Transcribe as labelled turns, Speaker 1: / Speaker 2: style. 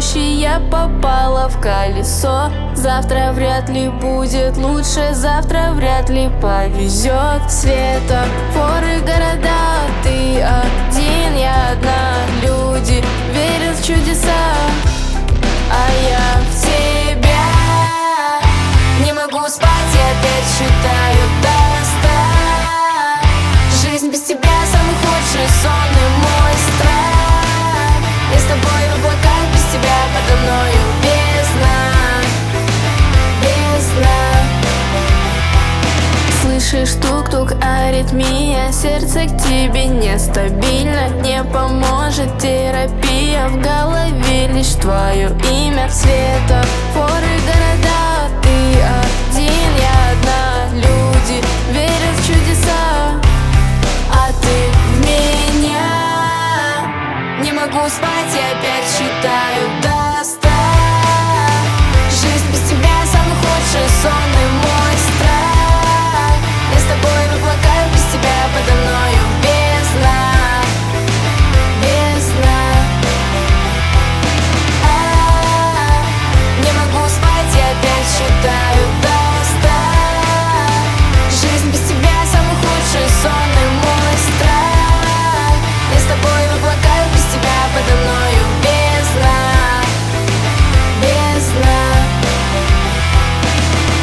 Speaker 1: Предыдущая попала в колесо. Завтра вряд ли будет лучше, завтра вряд ли повезет. Светофоры, города, ты один, я одна. Люди верят в чудеса, а я в тебя. Не могу спать, я опять считаю до 100. Жизнь без тебя самый худший сон и мой страх. Я с тобой в облаках, без тебя подо мною бездна, бездна. Слышишь тук-тук, аритмия, сердце к тебе нестабильно. Не поможет терапия, в голове лишь твое имя. Светофоры, города, ты